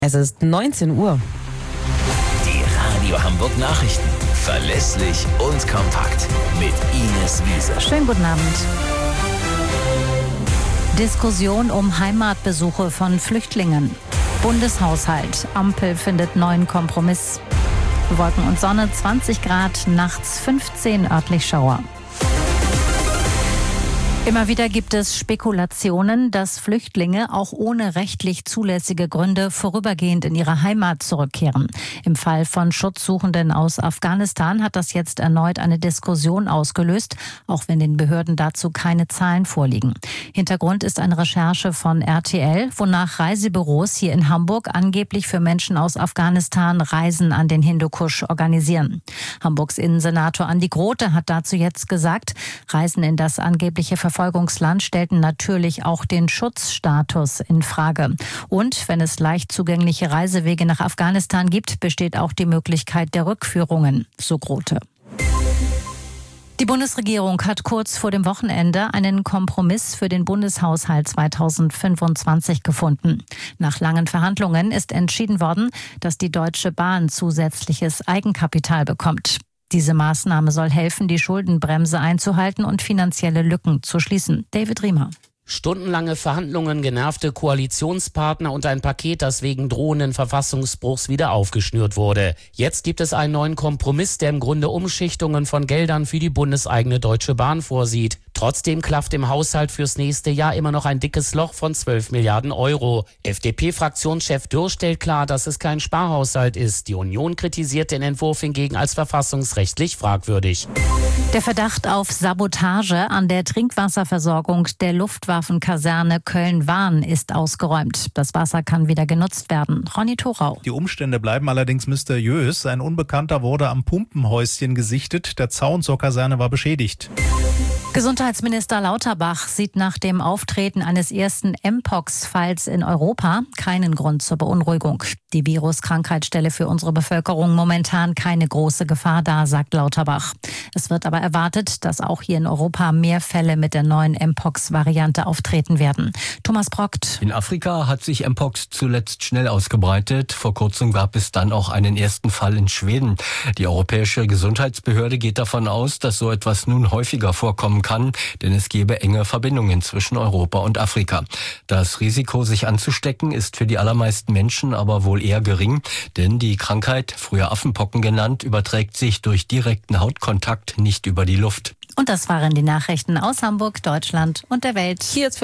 Es ist 19 Uhr. Die Radio Hamburg Nachrichten. Verlässlich und kompakt. Mit Ines Wiese. Schönen guten Abend. Diskussion um Heimatbesuche von Flüchtlingen. Bundeshaushalt. Ampel findet neuen Kompromiss. Wolken und Sonne 20 Grad, nachts 15 örtlich Schauer. Immer wieder gibt es Spekulationen, dass Flüchtlinge auch ohne rechtlich zulässige Gründe vorübergehend in ihre Heimat zurückkehren. Im Fall von Schutzsuchenden aus Afghanistan hat das jetzt erneut eine Diskussion ausgelöst, auch wenn den Behörden dazu keine Zahlen vorliegen. Hintergrund ist eine Recherche von RTL, wonach Reisebüros hier in Hamburg angeblich für Menschen aus Afghanistan Reisen an den Hindukusch organisieren. Hamburgs Innensenator Andi Grote hat dazu jetzt gesagt, Reisen in das angebliche Verfolgungsland stellten natürlich auch den Schutzstatus in Frage. Und wenn es leicht zugängliche Reisewege nach Afghanistan gibt, besteht auch die Möglichkeit der Rückführungen, so Grote. Die Bundesregierung hat kurz vor dem Wochenende einen Kompromiss für den Bundeshaushalt 2025 gefunden. Nach langen Verhandlungen ist entschieden worden, dass die Deutsche Bahn zusätzliches Eigenkapital bekommt. Diese Maßnahme soll helfen, die Schuldenbremse einzuhalten und finanzielle Lücken zu schließen. David Riemer. Stundenlange Verhandlungen, genervte Koalitionspartner und ein Paket, das wegen drohenden Verfassungsbruchs wieder aufgeschnürt wurde. Jetzt gibt es einen neuen Kompromiss, der im Grunde Umschichtungen von Geldern für die bundeseigene Deutsche Bahn vorsieht. Trotzdem klafft im Haushalt fürs nächste Jahr immer noch ein dickes Loch von 12 Milliarden Euro. FDP-Fraktionschef Dürr stellt klar, dass es kein Sparhaushalt ist. Die Union kritisiert den Entwurf hingegen als verfassungsrechtlich fragwürdig. Der Verdacht auf Sabotage an der Trinkwasserversorgung der Luftwaffenkaserne Köln-Wahn ist ausgeräumt. Das Wasser kann wieder genutzt werden. Ronny Thorau. Die Umstände bleiben allerdings mysteriös. Ein Unbekannter wurde am Pumpenhäuschen gesichtet. Der Zaun zur Kaserne war beschädigt. Gesundheitsminister Lauterbach sieht nach dem Auftreten eines ersten Mpox-Falls in Europa keinen Grund zur Beunruhigung. Die Viruskrankheit stelle für unsere Bevölkerung momentan keine große Gefahr dar, sagt Lauterbach. Es wird aber erwartet, dass auch hier in Europa mehr Fälle mit der neuen Mpox-Variante auftreten werden. Thomas Brockt. In Afrika hat sich Mpox zuletzt schnell ausgebreitet. Vor kurzem gab es dann auch einen ersten Fall in Schweden. Die Europäische Gesundheitsbehörde geht davon aus, dass so etwas nun häufiger vorkommen kann, denn es gäbe enge Verbindungen zwischen Europa und Afrika. Das Risiko, sich anzustecken, ist für die allermeisten Menschen aber wohl eher gering, denn die Krankheit, früher Affenpocken genannt, überträgt sich durch direkten Hautkontakt, nicht über die Luft. Und das waren die Nachrichten aus Hamburg, Deutschland und der Welt. Hier ist